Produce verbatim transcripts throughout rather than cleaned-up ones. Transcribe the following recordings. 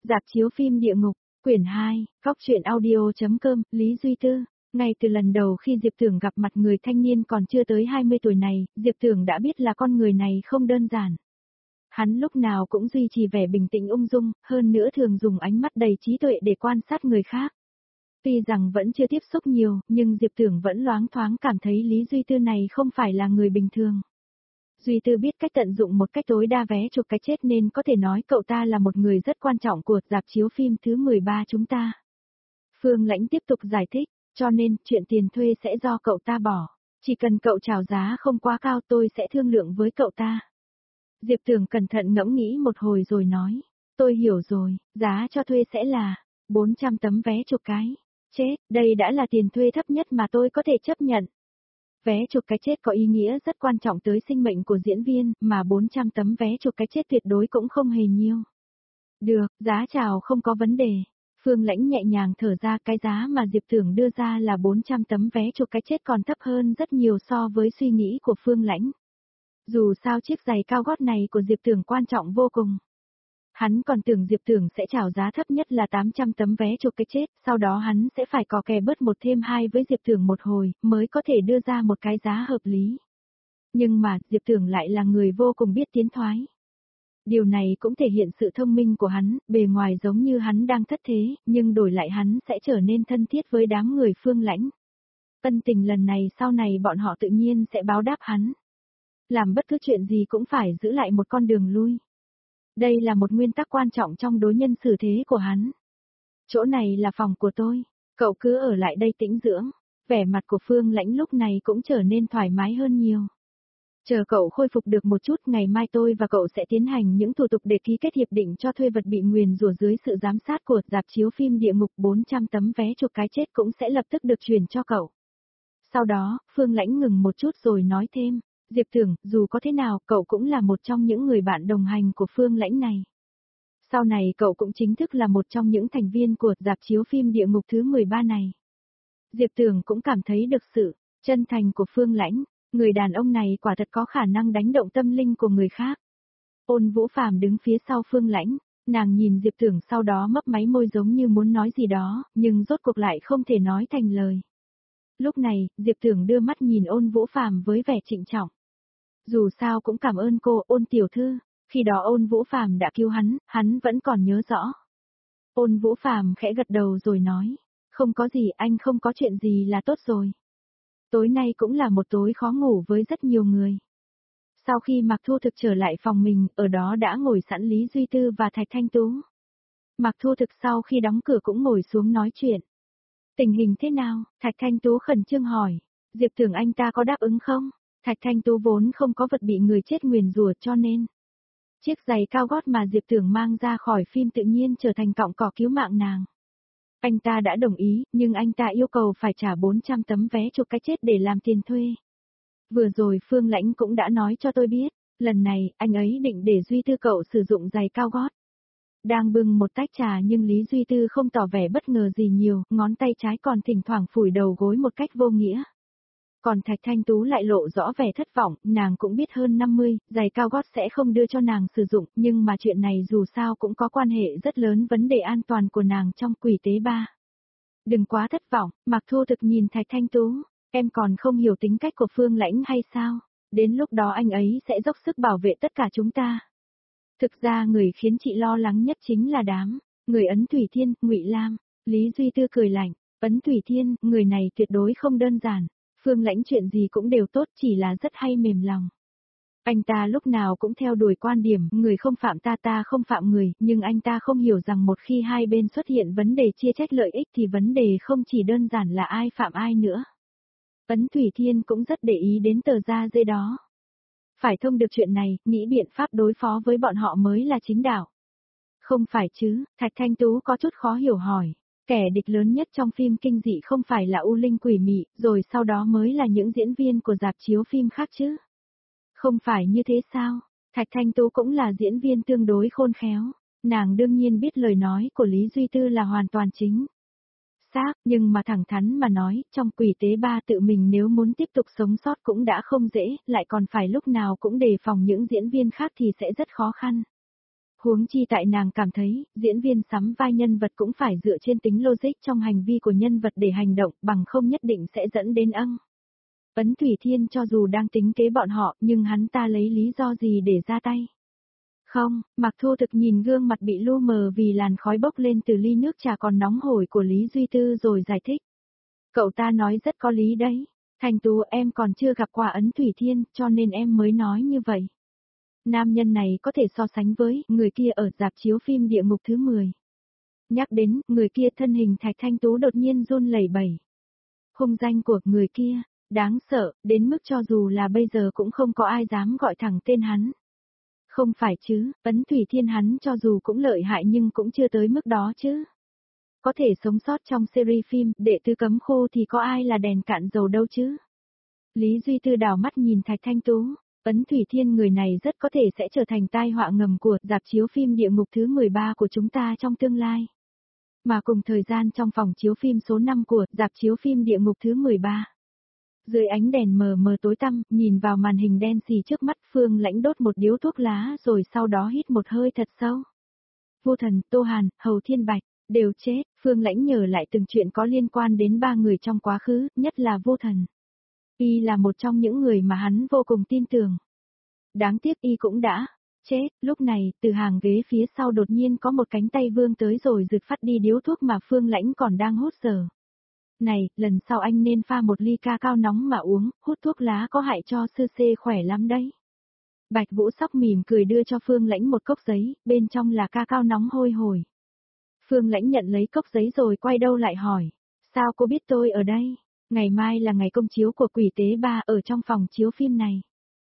Rạp chiếu phim Địa Ngục, quyển hai, góc truyện audio.com, Lý Duy Tư. Ngay từ lần đầu khi Diệp Tưởng gặp mặt người thanh niên còn chưa tới hai mươi tuổi này, Diệp Tưởng đã biết là con người này không đơn giản. Hắn lúc nào cũng duy trì vẻ bình tĩnh ung dung, hơn nữa thường dùng ánh mắt đầy trí tuệ để quan sát người khác. Tuy rằng vẫn chưa tiếp xúc nhiều, nhưng Diệp Tưởng vẫn loáng thoáng cảm thấy Lý Duy Tư này không phải là người bình thường. Duy Tư biết cách tận dụng một cách tối đa vé chụp cái chết nên có thể nói cậu ta là một người rất quan trọng của rạp chiếu phim thứ mười ba chúng ta. Phương Lãnh tiếp tục giải thích, cho nên chuyện tiền thuê sẽ do cậu ta bỏ. Chỉ cần cậu chào giá không quá cao tôi sẽ thương lượng với cậu ta. Diệp Tưởng cẩn thận ngẫm nghĩ một hồi rồi nói, tôi hiểu rồi, giá cho thuê sẽ là bốn trăm tấm vé chụp cái chết, đây đã là tiền thuê thấp nhất mà tôi có thể chấp nhận. Vé chụp cái chết có ý nghĩa rất quan trọng tới sinh mệnh của diễn viên, mà bốn trăm tấm vé chụp cái chết tuyệt đối cũng không hề nhiều. Được, giá chào không có vấn đề. Phương Lãnh nhẹ nhàng thở ra, cái giá mà Diệp Tưởng đưa ra là bốn trăm tấm vé chụp cái chết còn thấp hơn rất nhiều so với suy nghĩ của Phương Lãnh. Dù sao chiếc giày cao gót này của Diệp Tưởng quan trọng vô cùng. Hắn còn tưởng Diệp Tưởng sẽ chào giá thấp nhất là tám trăm tấm vé chụp cái chết, sau đó hắn sẽ phải cò kè bớt một thêm hai với Diệp Tưởng một hồi, mới có thể đưa ra một cái giá hợp lý. Nhưng mà, Diệp Tưởng lại là người vô cùng biết tiến thoái. Điều này cũng thể hiện sự thông minh của hắn, bề ngoài giống như hắn đang thất thế, nhưng đổi lại hắn sẽ trở nên thân thiết với đám người Phương Lãnh. Ân tình lần này sau này bọn họ tự nhiên sẽ báo đáp hắn. Làm bất cứ chuyện gì cũng phải giữ lại một con đường lui. Đây là một nguyên tắc quan trọng trong đối nhân xử thế của hắn. Chỗ này là phòng của tôi, cậu cứ ở lại đây tĩnh dưỡng. Vẻ mặt của Phương Lãnh lúc này cũng trở nên thoải mái hơn nhiều. Chờ cậu khôi phục được một chút, ngày mai tôi và cậu sẽ tiến hành những thủ tục để ký kết hiệp định cho thuê vật bị nguyền rủa dưới sự giám sát của rạp chiếu phim Địa Ngục. Bốn trăm tấm vé chụp cái chết cũng sẽ lập tức được chuyển cho cậu. Sau đó, Phương Lãnh ngừng một chút rồi nói thêm. Diệp Tưởng, dù có thế nào, cậu cũng là một trong những người bạn đồng hành của Phương Lãnh này. Sau này cậu cũng chính thức là một trong những thành viên của rạp chiếu phim Địa Ngục thứ mười ba này. Diệp Tưởng cũng cảm thấy được sự chân thành của Phương Lãnh, người đàn ông này quả thật có khả năng đánh động tâm linh của người khác. Ôn Vũ Phàm đứng phía sau Phương Lãnh, nàng nhìn Diệp Tưởng sau đó mấp máy môi giống như muốn nói gì đó, nhưng rốt cuộc lại không thể nói thành lời. Lúc này, Diệp Tưởng đưa mắt nhìn Ôn Vũ Phàm với vẻ trịnh trọng. Dù sao cũng cảm ơn cô, Ôn tiểu thư, khi đó Ôn Vũ Phàm đã cứu hắn, hắn vẫn còn nhớ rõ. Ôn Vũ Phàm khẽ gật đầu rồi nói, không có gì, anh không có chuyện gì là tốt rồi. Tối nay cũng là một tối khó ngủ với rất nhiều người. Sau khi Mạc Thu Thực trở lại phòng mình, ở đó đã ngồi sẵn Lý Duy Tư và Thạch Thanh Tú. Mạc Thu Thực sau khi đóng cửa cũng ngồi xuống nói chuyện. Tình hình thế nào? Thạch Thanh Tú khẩn trương hỏi. Diệp Tưởng anh ta có đáp ứng không? Thạch Thanh Tú vốn không có vật bị người chết nguyền rủa cho nên chiếc giày cao gót mà Diệp Tưởng mang ra khỏi phim tự nhiên trở thành cọng cỏ cứu mạng nàng. Anh ta đã đồng ý, nhưng anh ta yêu cầu phải trả bốn trăm tấm vé chụp cái chết để làm tiền thuê. Vừa rồi Phương Lãnh cũng đã nói cho tôi biết, lần này anh ấy định để Duy Tư cậu sử dụng giày cao gót. Đang bưng một tách trà nhưng Lý Duy Tư không tỏ vẻ bất ngờ gì nhiều, ngón tay trái còn thỉnh thoảng phủi đầu gối một cách vô nghĩa. Còn Thạch Thanh Tú lại lộ rõ vẻ thất vọng, nàng cũng biết hơn năm mươi, giày cao gót sẽ không đưa cho nàng sử dụng, nhưng mà chuyện này dù sao cũng có quan hệ rất lớn vấn đề an toàn của nàng trong quỷ tế ba. Đừng quá thất vọng, Mạc Thu Thực nhìn Thạch Thanh Tú, em còn không hiểu tính cách của Phương Lãnh hay sao? Đến lúc đó anh ấy sẽ dốc sức bảo vệ tất cả chúng ta. Thực ra người khiến chị lo lắng nhất chính là đám người Ấn Thủy Thiên, Ngụy Lam. Lý Duy Tư cười lạnh, Ấn Thủy Thiên, người này tuyệt đối không đơn giản. Phương Lãnh chuyện gì cũng đều tốt, chỉ là rất hay mềm lòng. Anh ta lúc nào cũng theo đuổi quan điểm người không phạm ta ta không phạm người, nhưng anh ta không hiểu rằng một khi hai bên xuất hiện vấn đề chia trách lợi ích thì vấn đề không chỉ đơn giản là ai phạm ai nữa. Ấn Thủy Thiên cũng rất để ý đến tờ da dê đó. Phải thông được chuyện này, nghĩ biện pháp đối phó với bọn họ mới là chính đạo. Không phải chứ, Thạch Thanh Tú có chút khó hiểu hỏi. Kẻ địch lớn nhất trong phim kinh dị không phải là U Linh Quỷ Mị, rồi sau đó mới là những diễn viên của rạp chiếu phim khác chứ? Không phải như thế sao? Thạch Thanh Tú cũng là diễn viên tương đối khôn khéo, nàng đương nhiên biết lời nói của Lý Duy Tư là hoàn toàn chính xác, nhưng mà thẳng thắn mà nói, trong quỷ tế ba tự mình nếu muốn tiếp tục sống sót cũng đã không dễ, lại còn phải lúc nào cũng đề phòng những diễn viên khác thì sẽ rất khó khăn. Huống chi tại nàng cảm thấy, diễn viên sắm vai nhân vật cũng phải dựa trên tính logic trong hành vi của nhân vật để hành động, bằng không nhất định sẽ dẫn đến âng. Ấn Thủy Thiên cho dù đang tính kế bọn họ, nhưng hắn ta lấy lý do gì để ra tay? Không, Mạc Thu Thực nhìn gương mặt bị lu mờ vì làn khói bốc lên từ ly nước trà còn nóng hổi của Lý Duy Tư rồi giải thích. Cậu ta nói rất có lý đấy. Thành Tú, em còn chưa gặp qua Ấn Thủy Thiên, cho nên em mới nói như vậy. Nam nhân này có thể so sánh với người kia ở rạp chiếu phim Địa Ngục thứ mười. Nhắc đến người kia, thân hình Thạch Thanh Tú đột nhiên run lẩy bẩy. Hung danh của người kia, đáng sợ, đến mức cho dù là bây giờ cũng không có ai dám gọi thẳng tên hắn. Không phải chứ, Ấn Thủy Thiên hắn cho dù cũng lợi hại nhưng cũng chưa tới mức đó chứ. Có thể sống sót trong series phim Đệ Tứ Cấm Khu thì có ai là đèn cạn dầu đâu chứ. Lý Duy Tư đảo mắt nhìn Thạch Thanh Tú, Ấn Thủy Thiên người này rất có thể sẽ trở thành tai họa ngầm của rạp chiếu phim Địa Ngục thứ mười ba của chúng ta trong tương lai. Mà cùng thời gian trong phòng chiếu phim số năm của rạp chiếu phim Địa Ngục thứ mười ba. Dưới ánh đèn mờ mờ tối tăm, nhìn vào màn hình đen xì trước mắt, Phương Lãnh đốt một điếu thuốc lá rồi sau đó hít một hơi thật sâu. Vô Thần, Tô Hàn, Hầu Thiên Bạch, đều chết. Phương Lãnh nhớ lại từng chuyện có liên quan đến ba người trong quá khứ, nhất là Vô Thần. Y là một trong những người mà hắn vô cùng tin tưởng. Đáng tiếc Y cũng đã chết. Lúc này, từ hàng ghế phía sau đột nhiên có một cánh tay vươn tới rồi rực phát đi điếu thuốc mà Phương Lãnh còn đang hút giờ. Này, lần sau anh nên pha một ly ca cao nóng mà uống, hút thuốc lá có hại cho sư xê khỏe lắm đấy. Bạch Vũ Sóc mỉm cười đưa cho Phương Lãnh một cốc giấy, bên trong là ca cao nóng hôi hổi. Phương Lãnh nhận lấy cốc giấy rồi quay đầu lại hỏi, sao cô biết tôi ở đây? Ngày mai là ngày công chiếu của Quỷ Tế Ba ở trong phòng chiếu phim này.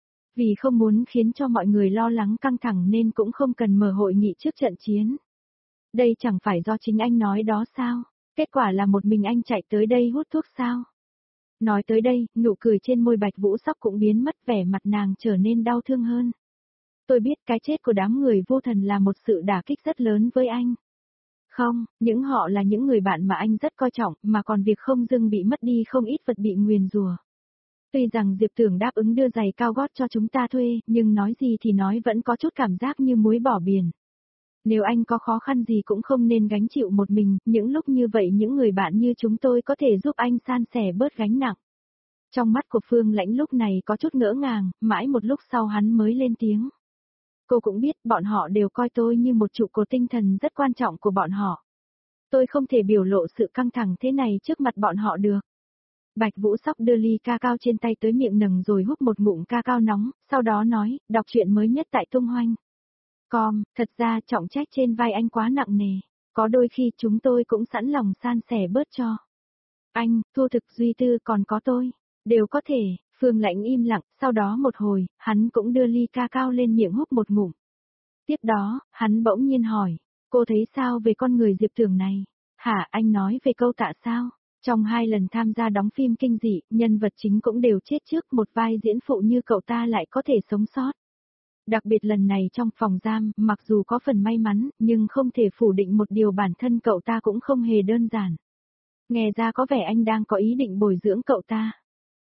Vì không muốn khiến cho mọi người lo lắng căng thẳng nên cũng không cần mở hội nghị trước trận chiến. Đây chẳng phải do chính anh nói đó sao? Kết quả là một mình anh chạy tới đây hút thuốc sao? Nói tới đây, nụ cười trên môi Bạch Vũ Sóc cũng biến mất, vẻ mặt nàng trở nên đau thương hơn. Tôi biết cái chết của đám người Vô Thần là một sự đả kích rất lớn với anh. Không, những họ là những người bạn mà anh rất coi trọng, mà còn việc không dưng bị mất đi không ít vật bị nguyền rủa. Tuy rằng Diệp Tưởng đáp ứng đưa giày cao gót cho chúng ta thuê, nhưng nói gì thì nói vẫn có chút cảm giác như muối bỏ biển. Nếu anh có khó khăn gì cũng không nên gánh chịu một mình, những lúc như vậy những người bạn như chúng tôi có thể giúp anh san sẻ bớt gánh nặng. Trong mắt của Phương Lãnh lúc này có chút ngỡ ngàng, mãi một lúc sau hắn mới lên tiếng. Cô cũng biết bọn họ đều coi tôi như một trụ cột tinh thần rất quan trọng của bọn họ. Tôi không thể biểu lộ sự căng thẳng thế này trước mặt bọn họ được. Bạch Vũ Sóc đưa ly ca cao trên tay tới miệng nầng rồi hút một ngụm ca cao nóng, sau đó nói, đọc truyện mới nhất tại Tung Hoành. Com, thật ra trọng trách trên vai anh quá nặng nề, có đôi khi chúng tôi cũng sẵn lòng san sẻ bớt cho. Anh, Thu Thực, Duy Tư còn có tôi, đều có thể. Phương Lãnh im lặng, sau đó một hồi, hắn cũng đưa ly ca cao lên miệng hút một ngụm. Tiếp đó, hắn bỗng nhiên hỏi, cô thấy sao về con người Diệp Tưởng này? Hả, anh nói về Câu Tạ sao? Trong hai lần tham gia đóng phim kinh dị, nhân vật chính cũng đều chết trước, một vai diễn phụ như cậu ta lại có thể sống sót. Đặc biệt lần này trong phòng giam, mặc dù có phần may mắn, nhưng không thể phủ định một điều, bản thân cậu ta cũng không hề đơn giản. Nghe ra có vẻ anh đang có ý định bồi dưỡng cậu ta.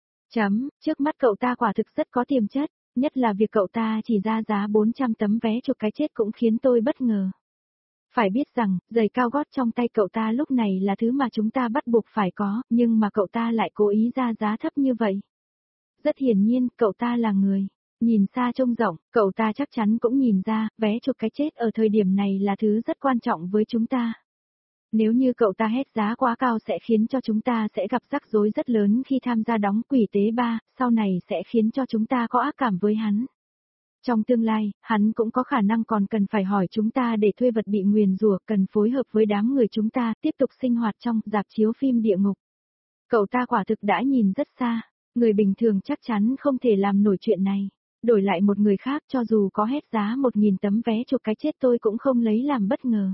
Chấm, trước mắt cậu ta quả thực rất có tiềm chất, nhất là việc cậu ta chỉ ra giá bốn trăm tấm vé chụp cái chết cũng khiến tôi bất ngờ. Phải biết rằng, giày cao gót trong tay cậu ta lúc này là thứ mà chúng ta bắt buộc phải có, nhưng mà cậu ta lại cố ý ra giá thấp như vậy. Rất hiển nhiên, cậu ta là người. Nhìn xa trông rộng, cậu ta chắc chắn cũng nhìn ra, vé chụp cái chết ở thời điểm này là thứ rất quan trọng với chúng ta. Nếu như cậu ta hét giá quá cao sẽ khiến cho chúng ta sẽ gặp rắc rối rất lớn khi tham gia đóng Quỷ Tế Ba, sau này sẽ khiến cho chúng ta có ác cảm với hắn. Trong tương lai, hắn cũng có khả năng còn cần phải hỏi chúng ta để thuê vật bị nguyền rủa, cần phối hợp với đám người chúng ta tiếp tục sinh hoạt trong rạp chiếu phim Địa Ngục. Cậu ta quả thực đã nhìn rất xa, người bình thường chắc chắn không thể làm nổi chuyện này. Đổi lại một người khác cho dù có hết giá một nghìn tấm vé chụp cái chết tôi cũng không lấy làm bất ngờ.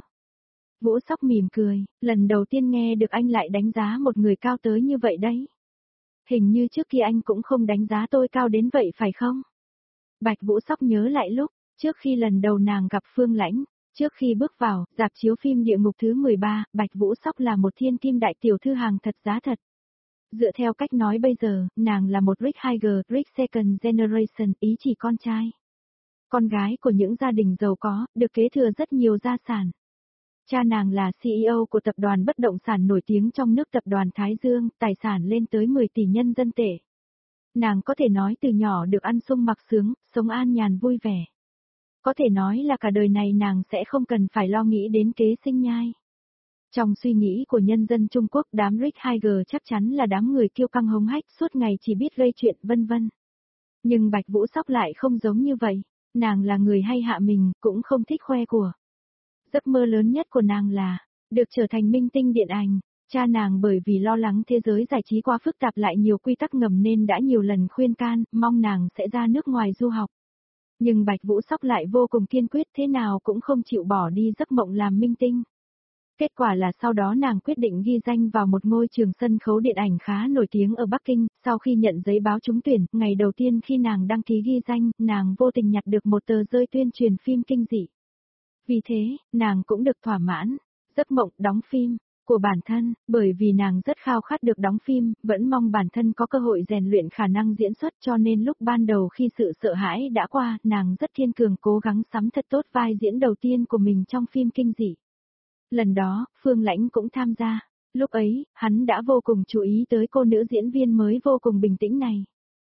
Vũ Sóc mỉm cười, lần đầu tiên nghe được anh lại đánh giá một người cao tới như vậy đấy. Hình như trước kia anh cũng không đánh giá tôi cao đến vậy phải không? Bạch Vũ Sóc nhớ lại lúc, trước khi lần đầu nàng gặp Phương Lãnh, trước khi bước vào, rạp chiếu phim Địa Ngục thứ mười ba, Bạch Vũ Sóc là một thiên kim đại tiểu thư hàng thật giá thật. Dựa theo cách nói bây giờ, nàng là một Rick Higher, Rick Second Generation, ý chỉ con trai. con gái của những gia đình giàu có, được kế thừa rất nhiều gia sản. Cha nàng là xê e ô của tập đoàn bất động sản nổi tiếng trong nước tập đoàn Thái Dương, tài sản lên tới mười tỷ nhân dân tệ. Nàng có thể nói từ nhỏ được ăn sung mặc sướng, sống an nhàn vui vẻ. Có thể nói là cả đời này nàng sẽ không cần phải lo nghĩ đến kế sinh nhai. Trong suy nghĩ của nhân dân Trung Quốc, đám Rick Tiger chắc chắn là đám người kiêu căng hống hách suốt ngày chỉ biết gây chuyện vân vân. Nhưng Bạch Vũ Sóc lại không giống như vậy, nàng là người hay hạ mình, cũng không thích khoe của. Giấc mơ lớn nhất của nàng là được trở thành minh tinh điện ảnh. Cha nàng bởi vì lo lắng thế giới giải trí quá phức tạp lại nhiều quy tắc ngầm nên đã nhiều lần khuyên can, mong nàng sẽ ra nước ngoài du học. Nhưng Bạch Vũ Sóc lại vô cùng kiên quyết, thế nào cũng không chịu bỏ đi giấc mộng làm minh tinh. Kết quả là sau đó nàng quyết định ghi danh vào một ngôi trường sân khấu điện ảnh khá nổi tiếng ở Bắc Kinh. Sau khi nhận giấy báo trúng tuyển, ngày đầu tiên khi nàng đăng ký ghi danh, nàng vô tình nhặt được một tờ rơi tuyên truyền phim kinh dị. Vì thế, nàng cũng được thỏa mãn giấc mộng đóng phim của bản thân, bởi vì nàng rất khao khát được đóng phim, vẫn mong bản thân có cơ hội rèn luyện khả năng diễn xuất, cho nên lúc ban đầu khi sự sợ hãi đã qua, nàng rất kiên cường cố gắng sắm thật tốt vai diễn đầu tiên của mình trong phim kinh dị. Lần đó, Phương Lãnh cũng tham gia. Lúc ấy, hắn đã vô cùng chú ý tới cô nữ diễn viên mới vô cùng bình tĩnh này.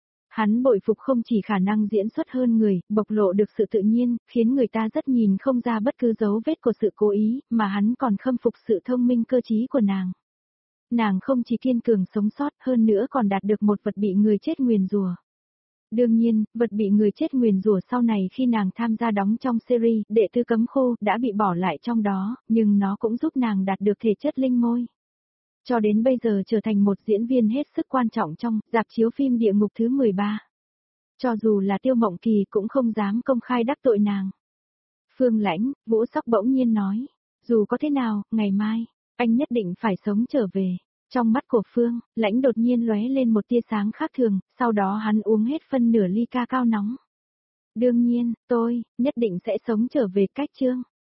Hắn bội phục không chỉ khả năng diễn xuất hơn người, bộc lộ được sự tự nhiên, khiến người ta rất nhìn không ra bất cứ dấu vết của sự cố ý, mà hắn còn khâm phục sự thông minh cơ trí của nàng. Nàng không chỉ kiên cường sống sót, hơn nữa còn đạt được một vật bị người chết nguyền rủa. Đương nhiên, vật bị người chết nguyền rủa sau này khi nàng tham gia đóng trong series Đệ Tư Cấm Khô đã bị bỏ lại trong đó, nhưng nó cũng giúp nàng đạt được thể chất linh môi. Cho đến bây giờ trở thành một diễn viên hết sức quan trọng trong rạp chiếu phim Địa Ngục thứ mười ba. Cho dù là Tiêu Mộng Kỳ cũng không dám công khai đắc tội nàng. Phương Lãnh, Vũ Sóc bỗng nhiên nói, dù có thế nào, ngày mai, anh nhất định phải sống trở về. Trong mắt của Phương Lãnh đột nhiên lóe lên một tia sáng khác thường, sau đó hắn uống hết phân nửa ly ca cao nóng. Đương nhiên, tôi, nhất định sẽ sống trở về cách chương.